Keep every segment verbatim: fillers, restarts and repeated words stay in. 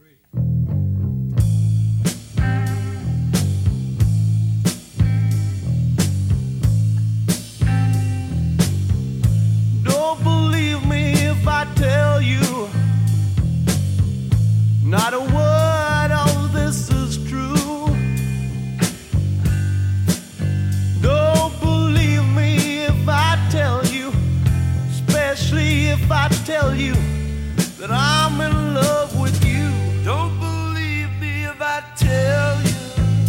Don't believe me if I tell you, not a word of this is true. Don't believe me if I tell you, especially if I tell you that I'm in love with you. Don't believe me if I tell you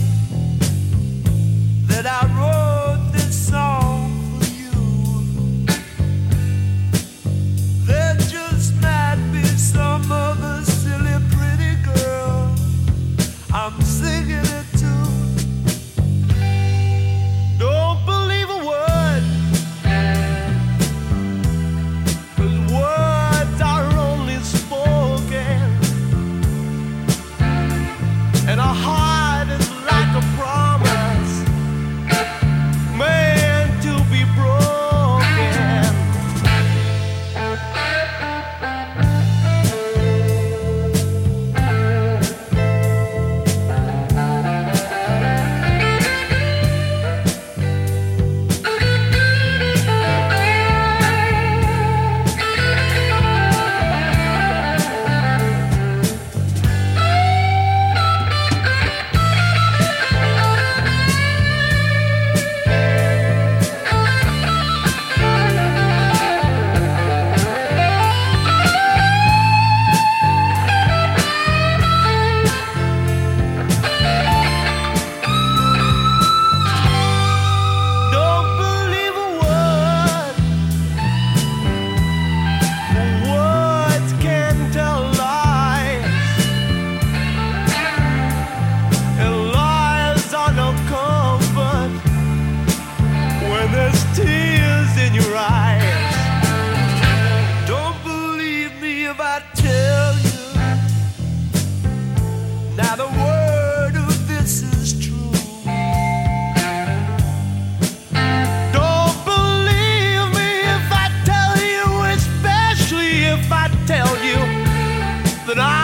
that I wrote this song for you. There just might be some other silly pretty girl I'm singing it to. Don't believe a word, 'cause words are only spoken, and a heart is like a promise meant to be broken. Don't believe a word, words can tell lies, and lies are no comfort when there's tears in your eyes. Don't believe me if I tell you, not a word of this is true. Don't believe me if I tell you, especially if I tell you that I